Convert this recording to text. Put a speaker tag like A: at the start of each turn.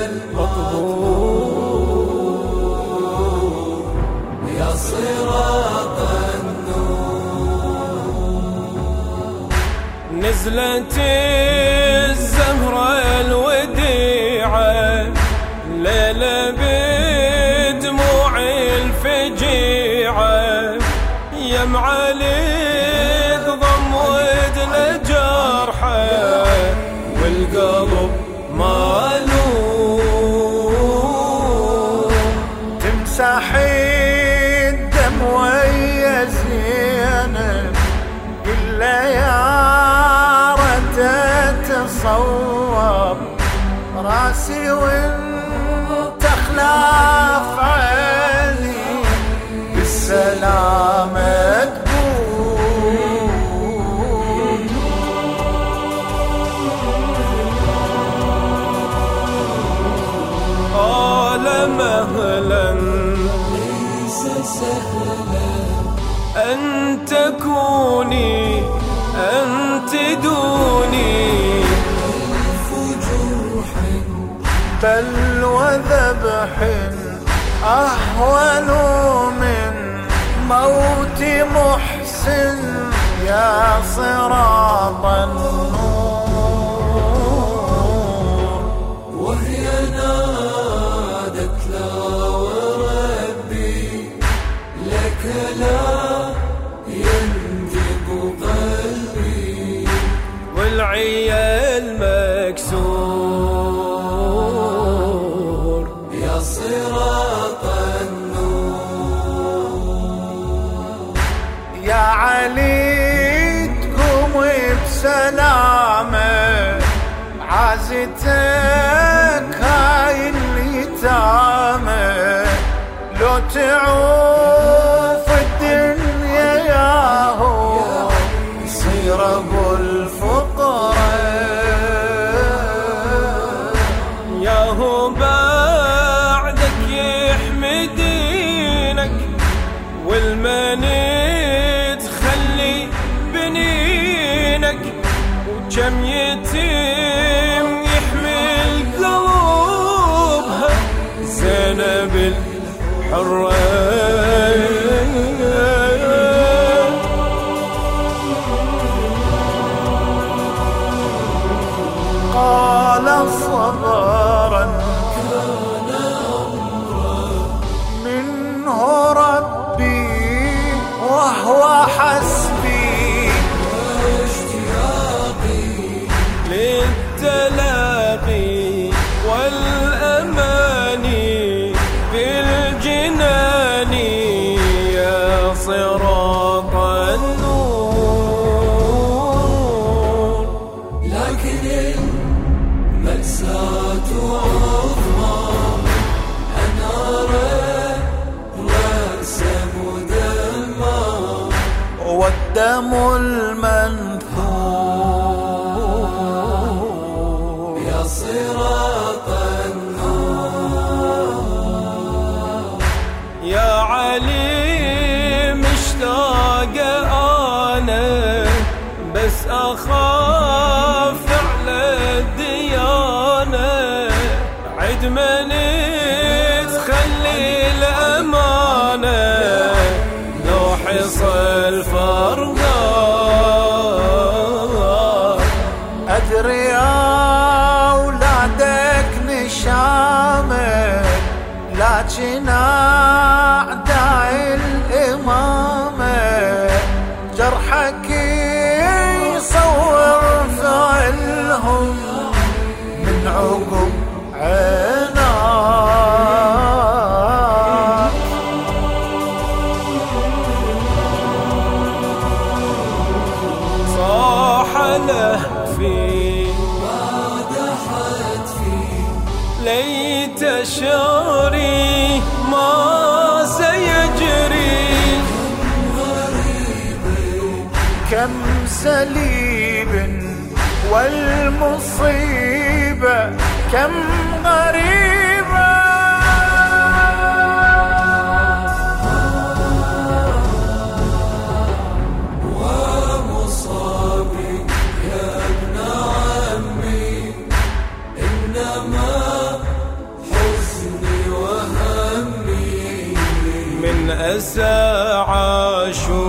A: المطبوع يا صراط النور. نزلت الزهرة الوديعة ليلة بدموع الفجيعة، يم علي ضم ودنا جرحه والقلب مالوم.
B: تمسح الدم ويا زينب إلا يا ريت اتصور راسي وانت خلاف علي بالسلامة تقول.
A: قال مهلا ليس سهلا أن تكوني أنت دوني، ألف جرح
B: بل وذبح أهون من موت محسن يا صراط النور.
A: وهي نادت لا وربي لك لا يندب قلبي، والعيال مكسور يا صراط النور.
B: يا علي تقوم بسلامة عازتك هاي اليتامى، لو تعوف الدنيا ياهو يصير ابو الفقراء.
A: ياهو بعدك يحمدينك والمنيت خلي بنينك، وكم يتيم يحمل قلوبها زينب الحرة.
B: قال صبرا
A: كان أمرا
B: منه ربي وهو حسبي،
A: واشتياقي للتلاقي والأماني بالجنان يا صراط النور. لكن المأساة عظمى أنار رأس مدمى،
B: والدم المنثور
A: يا صراط النور. يا علي مشتاق أنا بس أخاف على الديانة، عد من تخلي الأمانة لو حصل فرقان.
B: أدري يا أولادك نشامة لكن أعداء الإمامة جرحك يصور فعلهم من عقب عناق.
A: صاح له في مادحت في ليت شعري ما سيجري،
B: كم سليب والمصيبة كم غريبة.
A: ومصابي يا ابن عمي إنما أسى عاشور